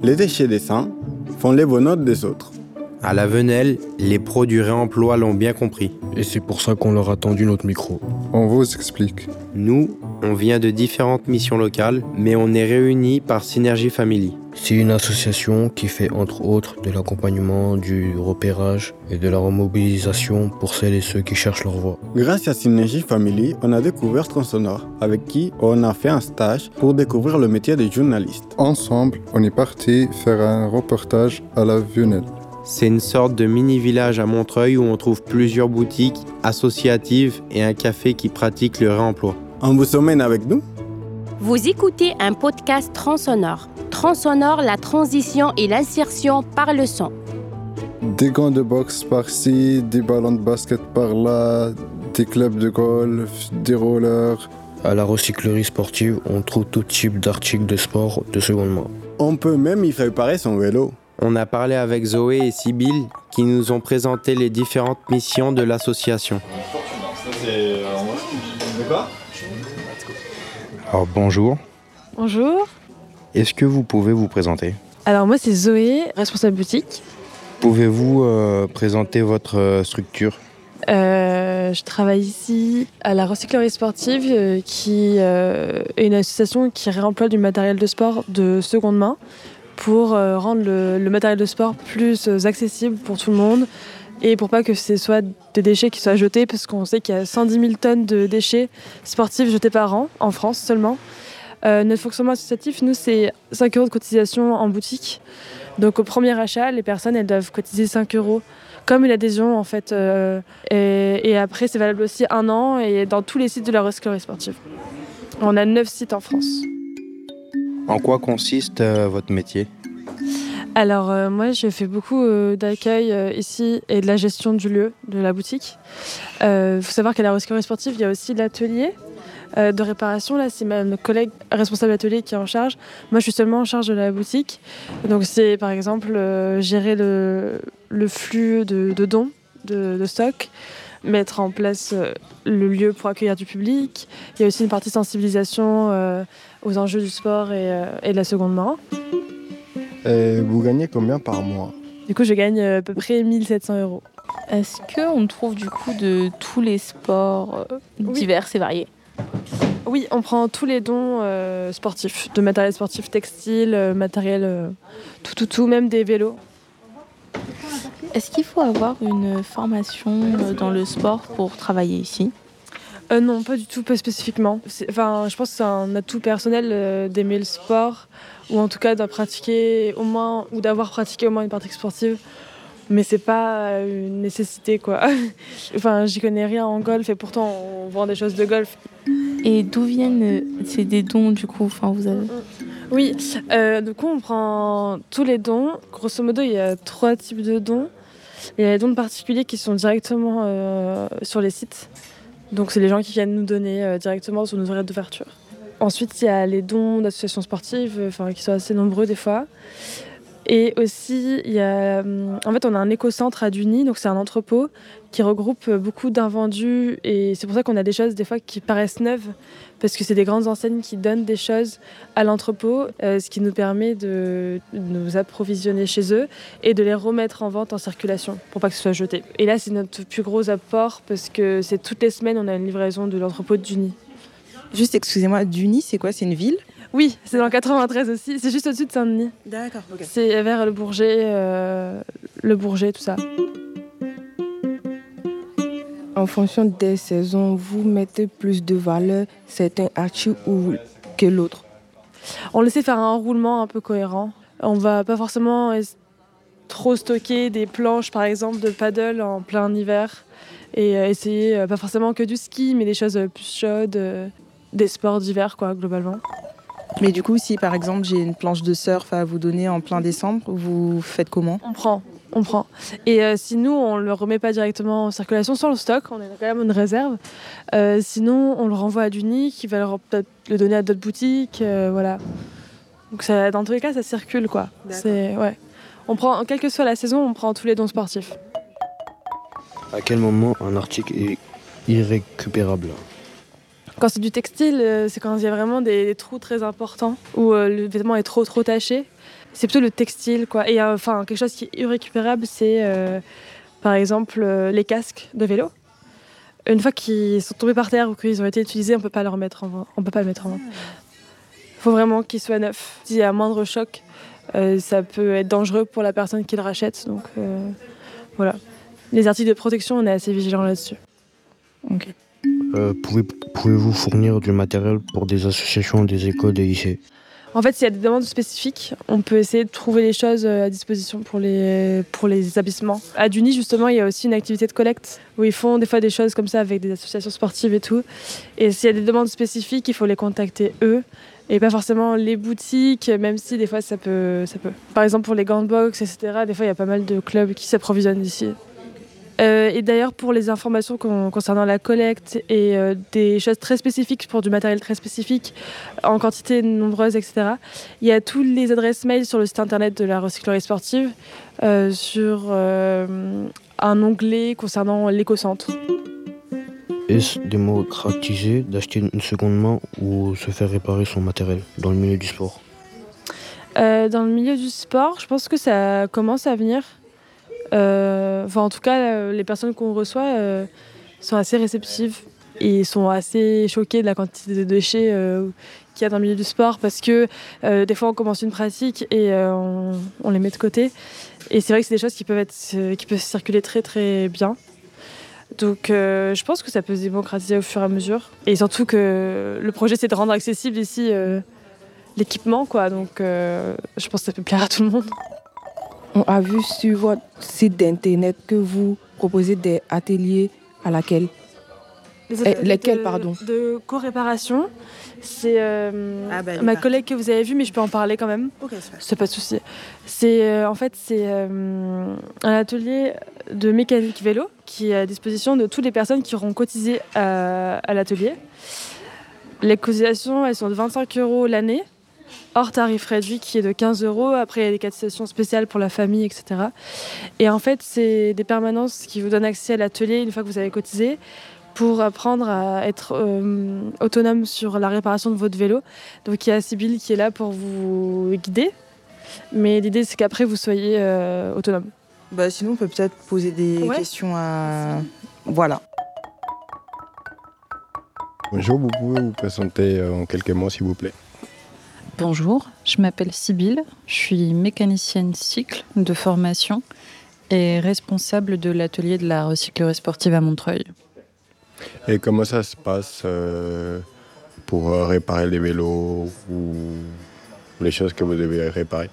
Les déchets des uns font les bonheurs des autres. À la Venelle, les pros du réemploi l'ont bien compris. Et c'est pour ça qu'on leur a tendu notre micro. On vous explique. Nous, on vient de différentes missions locales, mais on est réunis par Synergie Family. C'est une association qui fait entre autres de l'accompagnement, du repérage et de la remobilisation pour celles et ceux qui cherchent leur voie. Grâce à Synergie Family, on a découvert Tronçonneur, avec qui on a fait un stage pour découvrir le métier de journaliste. Ensemble, on est parti faire un reportage à la Venelle. C'est une sorte de mini-village à Montreuil où on trouve plusieurs boutiques associatives et un café qui pratique le réemploi. On vous emmène avec nous? Vous écoutez un podcast Tronçonneur. Tronçonneur, la transition et l'insertion par le son. Des gants de boxe par-ci, des ballons de basket par-là, des clubs de golf, des rollers. À la recyclerie sportive, on trouve tout type d'articles de sport de seconde main. On peut même y réparer son vélo. On a parlé avec Zoé et Sybille qui nous ont présenté les différentes missions de l'association. Alors bonjour. Bonjour. Est-ce que vous pouvez vous présenter ? Alors moi c'est Zoé, responsable boutique. Pouvez-vous présenter votre structure ? Je travaille ici à la recyclerie sportive qui est une association qui réemploie du matériel de sport de seconde main pour rendre le matériel de sport plus accessible pour tout le monde et pour pas que ce soit des déchets qui soient jetés, parce qu'on sait qu'il y a 110 000 tonnes de déchets sportifs jetés par an, en France seulement. Notre fonctionnement associatif, nous, c'est 5 € de cotisation en boutique. Donc au premier achat, les personnes, elles doivent cotiser 5 €, comme une adhésion en fait. Et après, c'est valable aussi 1 an et dans tous les sites de la recyclerie sportive. On a 9 sites en France. En quoi consiste votre métier ? Alors moi je fais beaucoup d'accueil ici et de la gestion du lieu, de la boutique. Faut savoir qu'à la recyclerie sportive, il y a aussi l'atelier de réparation. Là, c'est ma collègue responsable atelier qui est en charge. Moi je suis seulement en charge de la boutique. Donc c'est par exemple gérer le flux de dons, de stock, mettre en place le lieu pour accueillir du public. Il y a aussi une partie sensibilisation aux enjeux du sport et de la seconde main. Vous gagnez combien par mois ? Du coup, je gagne à peu près 1 700 €. Est-ce qu'on trouve du coup de tous les sports divers et variés ? Oui, on prend tous les dons sportifs, de matériel sportif, textile, matériel, tout, même des vélos. Est-ce qu'il faut avoir une formation dans le sport pour travailler ici ? Non, pas du tout, pas spécifiquement. Je pense que c'est un atout personnel d'aimer le sport, ou en tout cas de pratiquer au moins, ou d'avoir pratiqué au moins une pratique sportive. Mais c'est pas une nécessité, quoi. J'y connais rien en golf et pourtant on vend des choses de golf. Et d'où viennent c'est des dons du coup vous avez... Oui, du coup on prend tous les dons. Grosso modo, il y a 3 types de dons. Il y a les dons de particuliers qui sont directement sur les sites. Donc c'est les gens qui viennent nous donner directement sur nos horaires d'ouverture. Ensuite, il y a les dons d'associations sportives, qui sont assez nombreux des fois. Et aussi, il y a, en fait, on a un éco-centre à Duny, donc c'est un entrepôt qui regroupe beaucoup d'invendus. Et c'est pour ça qu'on a des choses des fois qui paraissent neuves, parce que c'est des grandes enseignes qui donnent des choses à l'entrepôt, ce qui nous permet de nous approvisionner chez eux et de les remettre en vente en circulation pour pas que ce soit jeté. Et là, c'est notre plus gros apport, parce que c'est toutes les semaines, on a une livraison de l'entrepôt de Duny. Juste, excusez-moi, Duny, c'est quoi ? C'est une ville ? Oui, c'est dans le 93 aussi. C'est juste au-dessus de Saint-Denis. D'accord, ok. C'est vers le Bourget, tout ça. En fonction des saisons, vous mettez plus de valeur certains articles ou que l'autre. On laisse faire un roulement un peu cohérent. On va pas forcément trop stocker des planches, par exemple, de paddle en plein hiver. Et essayer, pas forcément que du ski, mais des choses plus chaudes, des sports d'hiver, quoi, globalement. Mais du coup, si par exemple j'ai une planche de surf à vous donner en plein décembre, vous faites comment ? On prend. Et si nous, on le remet pas directement en circulation, sans le stock, on a quand même une réserve. Sinon, on le renvoie à Duny, qui va peut-être le donner à d'autres boutiques, voilà. Donc ça, dans tous les cas, ça circule, quoi. On prend, quelle que soit la saison, on prend tous les dons sportifs. À quel moment un article est irrécupérable ? Quand c'est du textile, c'est quand il y a vraiment des trous très importants où le vêtement est trop taché. C'est plutôt le textile, quoi. Et quelque chose qui est irrécupérable, c'est par exemple les casques de vélo. Une fois qu'ils sont tombés par terre ou qu'ils ont été utilisés, on peut pas le mettre en vente. Il faut vraiment qu'ils soient neufs. S'il y a moindre choc, ça peut être dangereux pour la personne qui le rachète. Donc voilà. Les articles de protection, on est assez vigilants là-dessus. Ok. Pouvez-vous fournir du matériel pour des associations, des écoles, des lycées? En fait, s'il y a des demandes spécifiques, on peut essayer de trouver les choses à disposition pour les établissements. À Duny, justement, il y a aussi une activité de collecte où ils font des fois des choses comme ça avec des associations sportives et tout. Et s'il y a des demandes spécifiques, il faut les contacter eux et pas forcément les boutiques, même si des fois ça peut. Par exemple, pour les gants de boxe, etc., des fois il y a pas mal de clubs qui s'approvisionnent ici. Et d'ailleurs, pour les informations concernant la collecte et des choses très spécifiques, pour du matériel très spécifique, en quantité nombreuse, etc., il y a toutes les adresses mail sur le site internet de la recyclerie sportive, sur un onglet concernant l'éco-centre. Est-ce démocratisé d'acheter une seconde main ou se faire réparer son matériel dans le milieu du sport? Dans le milieu du sport, je pense que ça commence à venir. En tout cas, les personnes qu'on reçoit sont assez réceptives et sont assez choquées de la quantité de déchets qu'il y a dans le milieu du sport parce que des fois on commence une pratique et on les met de côté. Et c'est vrai que c'est des choses qui peuvent circuler très très bien. Donc je pense que ça peut se démocratiser au fur et à mesure. Et surtout que le projet c'est de rendre accessible ici l'équipement, quoi. Donc je pense que ça peut plaire à tout le monde. On a vu sur votre site d'internet que vous proposez des ateliers à laquelle? Lesquels, pardon? De co-réparation. C'est ma collègue que vous avez vue, mais je peux en parler quand même. Ok, c'est pas de souci. C'est un atelier de mécanique vélo qui est à disposition de toutes les personnes qui auront cotisé à l'atelier. Les cotisations, elles sont de 25 € l'année, hors tarif réduit qui est de 15 €. Après, il y a des cotisations spéciales pour la famille, etc. Et en fait, c'est des permanences qui vous donnent accès à l'atelier une fois que vous avez cotisé pour apprendre à être autonome sur la réparation de votre vélo. Donc, il y a Sybille qui est là pour vous guider. Mais l'idée, c'est qu'après, vous soyez autonome. Sinon, on peut peut-être poser des questions à... Voilà. Bonjour, vous pouvez vous présenter en quelques mots, s'il vous plaît? Bonjour, je m'appelle Sybille, je suis mécanicienne cycle de formation et responsable de l'atelier de la recyclerie sportive à Montreuil. Et comment ça se passe pour réparer les vélos ou les choses que vous devez réparer?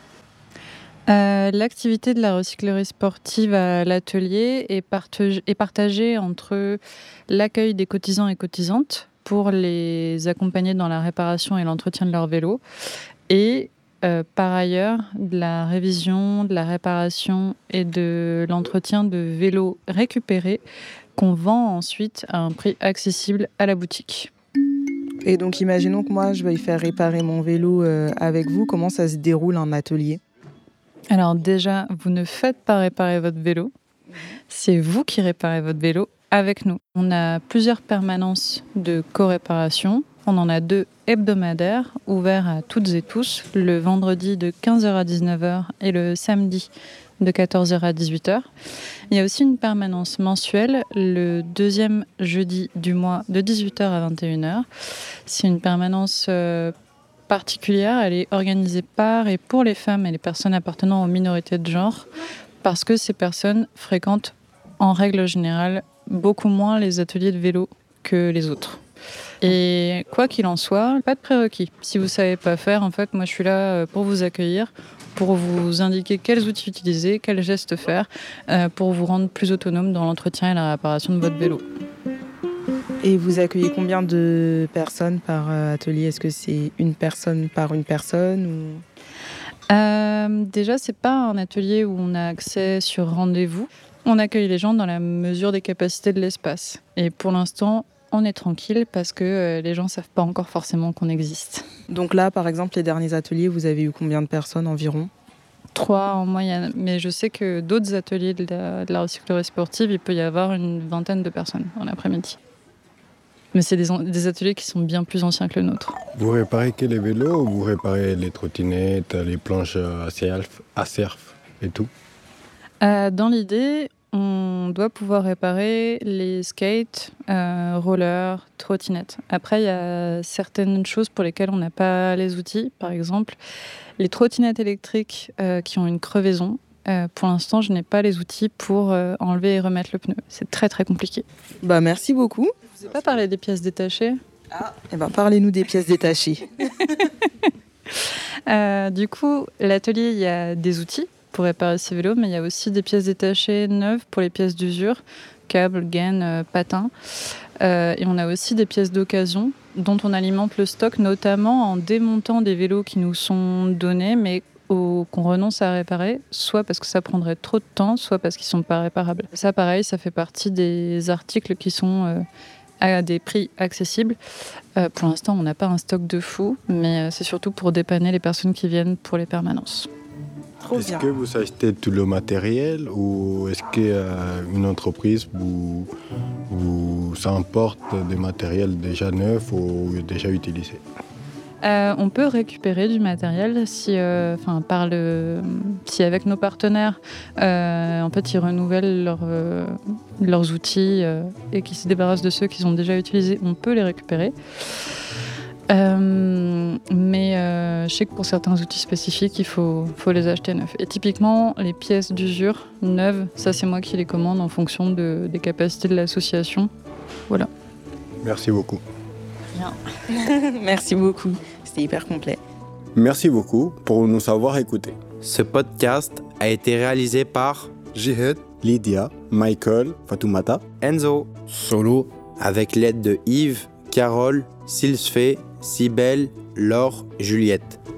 L'activité de la recyclerie sportive à l'atelier est partagée entre l'accueil des cotisants et cotisantes pour les accompagner dans la réparation et l'entretien de leur vélo et par ailleurs de la révision, de la réparation et de l'entretien de vélos récupérés qu'on vend ensuite à un prix accessible à la boutique. Et donc imaginons que moi je vais faire réparer mon vélo avec vous, comment ça se déroule un atelier? Alors déjà, vous ne faites pas réparer votre vélo, c'est vous qui réparez votre vélo avec nous. On a plusieurs permanences de co-réparation. On en a 2 hebdomadaires, ouverts à toutes et tous, le vendredi de 15h à 19h et le samedi de 14h à 18h. Il y a aussi une permanence mensuelle, le 2e jeudi du mois de 18h à 21h. C'est une permanence particulière, elle est organisée par et pour les femmes et les personnes appartenant aux minorités de genre, parce que ces personnes fréquentent en règle générale beaucoup moins les ateliers de vélo que les autres. Et quoi qu'il en soit, pas de prérequis. Si vous ne savez pas faire, en fait, moi je suis là pour vous accueillir, pour vous indiquer quels outils utiliser, quels gestes faire, pour vous rendre plus autonome dans l'entretien et la réparation de votre vélo. Et vous accueillez combien de personnes par atelier? Est-ce que c'est une personne par une personne ou... Déjà, c'est pas un atelier où on a accès sur rendez-vous. On accueille les gens dans la mesure des capacités de l'espace. Et pour l'instant, on est tranquille parce que les gens ne savent pas encore forcément qu'on existe. Donc là, par exemple, les derniers ateliers, vous avez eu combien de personnes environ? 3 en moyenne. Mais je sais que d'autres ateliers de la recyclerie sportive, il peut y avoir une 20aine de personnes en après-midi. Mais c'est des ateliers qui sont bien plus anciens que le nôtre. Vous réparez que les vélos ou vous réparez les trottinettes, les planches à surf et tout? Dans l'idée, on doit pouvoir réparer les skates, rollers, trottinettes. Après, il y a certaines choses pour lesquelles on n'a pas les outils. Par exemple, les trottinettes électriques qui ont une crevaison. Pour l'instant, je n'ai pas les outils pour enlever et remettre le pneu. C'est très très compliqué. Merci beaucoup. Je vous ai pas parlé des pièces détachées. Parlez-nous des pièces détachées. Du coup, l'atelier, il y a des outils pour réparer ces vélos, mais il y a aussi des pièces détachées neuves pour les pièces d'usure, câbles, gaines, patins. Et on a aussi des pièces d'occasion dont on alimente le stock, notamment en démontant des vélos qui nous sont donnés, mais qu'on renonce à réparer, soit parce que ça prendrait trop de temps, soit parce qu'ils ne sont pas réparables. Ça, pareil, ça fait partie des articles qui sont à des prix accessibles. Pour l'instant, on n'a pas un stock de fou, mais c'est surtout pour dépanner les personnes qui viennent pour les permanences. Est-ce que vous achetez tout le matériel ou est-ce qu'une entreprise vous importe des matériels déjà neufs ou déjà utilisés? On peut récupérer du matériel si avec nos partenaires, en fait, ils renouvellent leurs outils et qu'ils se débarrassent de ceux qu'ils ont déjà utilisés. On peut les récupérer. Mais je sais que pour certains outils spécifiques, il faut les acheter neufs. Et typiquement, les pièces d'usure neuves, ça c'est moi qui les commande en fonction des capacités de l'association. Voilà. Merci beaucoup. Bien. Merci beaucoup. C'était hyper complet. Merci beaucoup pour nous avoir écoutés. Ce podcast a été réalisé par Jihad, Lydia, Michael, Fatoumata, Enzo, Solo, avec l'aide de Yves, Carole, Silsfé, Cybèle, Laure, Juliette.